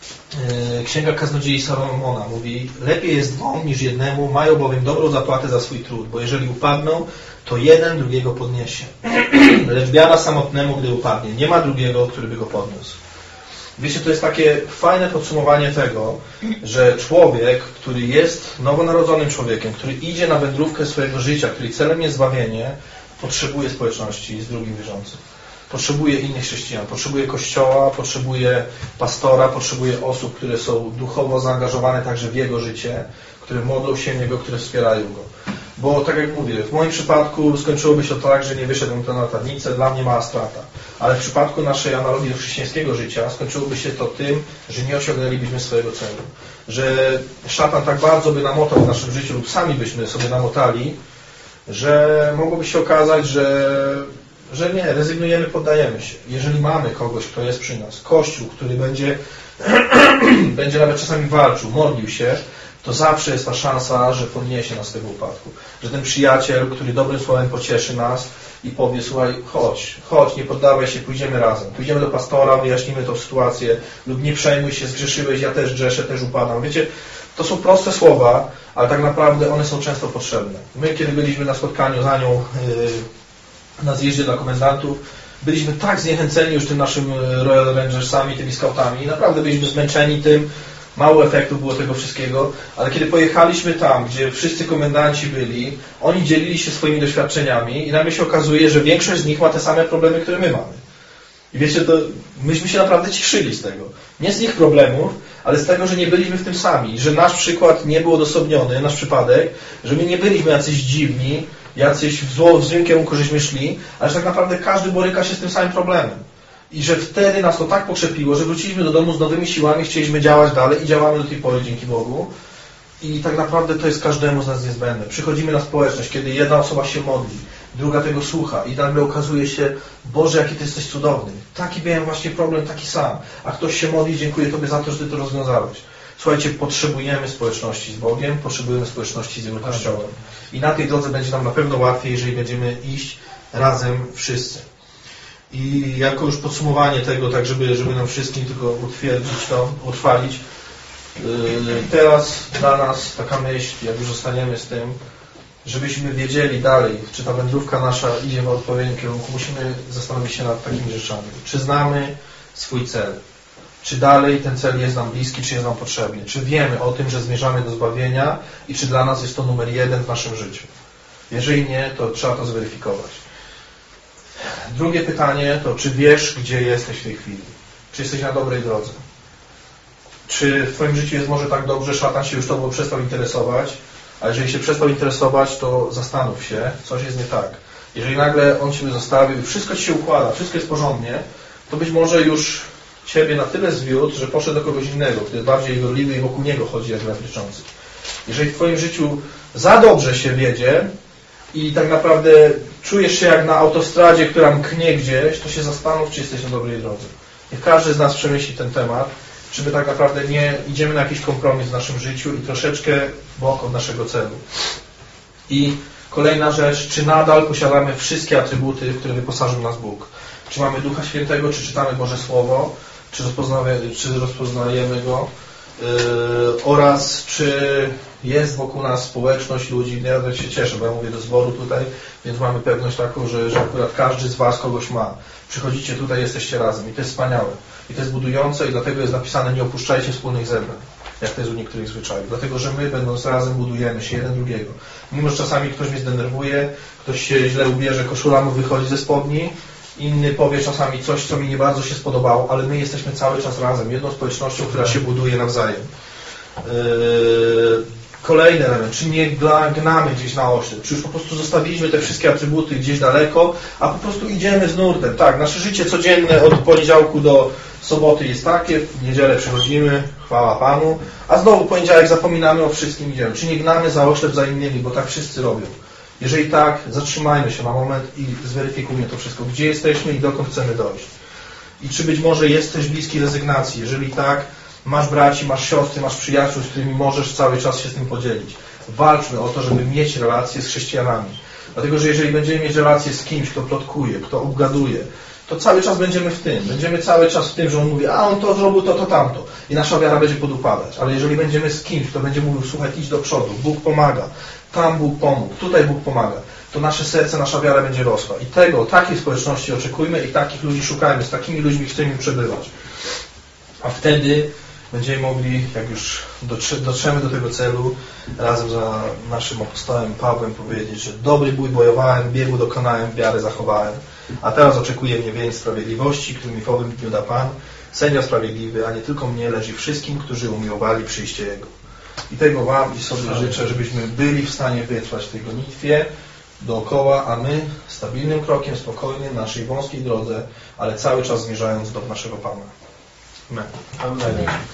Księga Kaznodziei Salomona mówi, lepiej jest dwom niż jednemu, mają bowiem dobrą zapłatę za swój trud, bo jeżeli upadną, to jeden drugiego podniesie. Lecz biada samotnemu, gdy upadnie. Nie ma drugiego, który by go podniósł. Wiecie, to jest takie fajne podsumowanie tego, że człowiek, który jest nowonarodzonym człowiekiem, który idzie na wędrówkę swojego życia, której celem jest zbawienie, potrzebuje społeczności z drugim wierzącym. Potrzebuje innych chrześcijan, potrzebuje kościoła, potrzebuje pastora, potrzebuje osób, które są duchowo zaangażowane także w jego życie, które modlą się niego, które wspierają go. Bo tak jak mówię, w moim przypadku skończyłoby się to tak, że nie wyszedłem na tablicę, dla mnie mała strata. Ale w przypadku naszej analogii do chrześcijańskiego życia skończyłoby się to tym, że nie osiągnęlibyśmy swojego celu. Że szatan tak bardzo by namotał w naszym życiu lub sami byśmy sobie namotali, że mogłoby się okazać, że, że nie, rezygnujemy, poddajemy się. Jeżeli mamy kogoś, kto jest przy nas, Kościół, który będzie, będzie nawet czasami walczył, modlił się, to zawsze jest ta szansa, że podniesie nas z tego upadku. Że ten przyjaciel, który dobrym słowem pocieszy nas i powie, słuchaj, chodź, chodź, nie poddawaj się, pójdziemy razem. Pójdziemy do pastora, wyjaśnimy tą sytuację lub nie przejmuj się, zgrzeszyłeś, ja też grzeszę, też upadam. Wiecie, to są proste słowa, ale tak naprawdę one są często potrzebne. My, kiedy byliśmy na spotkaniu z Anią yy, na zjeździe dla komendantów, byliśmy tak zniechęceni już tym naszym Royal Rangersami, tymi scoutami i naprawdę byliśmy zmęczeni tym, mało efektów było tego wszystkiego, ale kiedy pojechaliśmy tam, gdzie wszyscy komendanci byli, oni dzielili się swoimi doświadczeniami i nagle się okazuje, że większość z nich ma te same problemy, które my mamy. I wiecie, to myśmy się naprawdę cieszyli z tego. Nie z ich problemów, ale z tego, że nie byliśmy w tym sami, że nasz przykład nie był odosobniony, nasz przypadek, że my nie byliśmy jacyś dziwni, jacyś w zło, w złym kierunku żeśmy szli, ale że tak naprawdę każdy boryka się z tym samym problemem. I że wtedy nas to tak pokrzepiło, że wróciliśmy do domu z nowymi siłami, chcieliśmy działać dalej i działamy do tej pory, dzięki Bogu. I tak naprawdę to jest każdemu z nas niezbędne. Przychodzimy na społeczność, kiedy jedna osoba się modli, druga tego słucha i nagle okazuje się, Boże, jaki Ty jesteś cudowny. Taki miałem właśnie problem, taki sam. A ktoś się modli, dziękuję Tobie za to, że Ty to rozwiązałeś. Słuchajcie, potrzebujemy społeczności z Bogiem, potrzebujemy społeczności z Jego Kościołem. I na tej drodze będzie nam na pewno łatwiej, jeżeli będziemy iść razem wszyscy. I jako już podsumowanie tego, tak żeby, żeby nam wszystkim tylko utwierdzić to, utrwalić, yy, teraz dla nas taka myśl, jak już zostaniemy z tym, żebyśmy wiedzieli dalej, czy ta wędrówka nasza idzie w odpowiednim kierunku, musimy zastanowić się nad takimi rzeczami. Czy znamy swój cel? Czy dalej ten cel jest nam bliski, czy jest nam potrzebny? Czy wiemy o tym, że zmierzamy do zbawienia i czy dla nas jest to numer jeden w naszym życiu? Jeżeli nie, to trzeba to zweryfikować. Drugie pytanie to, czy wiesz, gdzie jesteś w tej chwili? Czy jesteś na dobrej drodze? Czy w Twoim życiu jest może tak dobrze, szatan się już Tobą przestał interesować, a jeżeli się przestał interesować, to zastanów się, coś jest nie tak. Jeżeli nagle on Ciebie zostawił i wszystko Ci się układa, wszystko jest porządnie, to być może już Ciebie na tyle zwiódł, że poszedł do kogoś innego, który jest bardziej gorliwy i wokół niego chodzi jak wiatr wieczący. Jeżeli w Twoim życiu za dobrze się wiedzie i tak naprawdę czujesz się jak na autostradzie, która mknie gdzieś, to się zastanów, czy jesteś na dobrej drodze. Niech każdy z nas przemyśli ten temat, czy my tak naprawdę nie idziemy na jakiś kompromis w naszym życiu i troszeczkę w bok od naszego celu. I kolejna rzecz, czy nadal posiadamy wszystkie atrybuty, w które wyposażył nas Bóg. Czy mamy Ducha Świętego, czy czytamy Boże Słowo, czy rozpoznajemy, czy rozpoznajemy Go oraz czy jest wokół nas społeczność ludzi. Ja się cieszę, bo ja mówię do zboru tutaj, więc mamy pewność taką, że, że akurat każdy z Was kogoś ma. Przychodzicie tutaj, jesteście razem i to jest wspaniałe. I to jest budujące i dlatego jest napisane: nie opuszczajcie wspólnych zebrań, jak to jest u niektórych zwyczajów. Dlatego, że my, będąc razem, budujemy się jeden drugiego. Mimo że czasami ktoś mnie zdenerwuje, ktoś się źle ubierze, koszula mu wychodzi ze spodni, inny powie czasami coś, co mi nie bardzo się spodobało, ale my jesteśmy cały czas razem, jedną społecznością, która się buduje nawzajem. Yy, kolejny element, czy nie gnamy gdzieś na oślep, czy już po prostu zostawiliśmy te wszystkie atrybuty gdzieś daleko, a po prostu idziemy z nurtem. Tak, nasze życie codzienne od poniedziałku do soboty jest takie, w niedzielę przychodzimy, chwała Panu, a znowu poniedziałek zapominamy o wszystkim, idziemy. Czy nie gnamy za oślep za innymi, bo tak wszyscy robią. Jeżeli tak, zatrzymajmy się na moment i zweryfikujmy to wszystko, gdzie jesteśmy i dokąd chcemy dojść. I czy być może jesteś bliski rezygnacji. Jeżeli tak, masz braci, masz siostry, masz przyjaciół, z którymi możesz cały czas się z tym podzielić. Walczmy o to, żeby mieć relacje z chrześcijanami. Dlatego, że jeżeli będziemy mieć relacje z kimś, kto plotkuje, kto obgaduje, to cały czas będziemy w tym. Będziemy cały czas w tym, że on mówi, a on to zrobił, to, to, tamto. I nasza wiara będzie podupadać. Ale jeżeli będziemy z kimś, kto będzie mówił, słuchaj, idź do przodu, Bóg pomaga, tam Bóg pomógł, tutaj Bóg pomaga, to nasze serce, nasza wiara będzie rosła. I tego, takiej społeczności oczekujmy i takich ludzi szukajmy, z takimi ludźmi chcemy przebywać. A wtedy będziemy mogli, jak już dotrzemy do tego celu, razem za naszym apostołem Pawłem powiedzieć, że dobry bój bojowałem, biegu dokonałem, wiarę zachowałem, a teraz oczekuje mnie wień sprawiedliwości, który mi w owym dniu da Pan, sędzia sprawiedliwy, a nie tylko mnie, lecz i wszystkim, którzy umiłowali przyjście Jego. I tego Wam i sobie życzę, żebyśmy byli w stanie wytrwać w tej gonitwie dookoła, a my stabilnym krokiem, spokojnym, naszej wąskiej drodze, ale cały czas zmierzając do naszego Pana. Amen. Amen.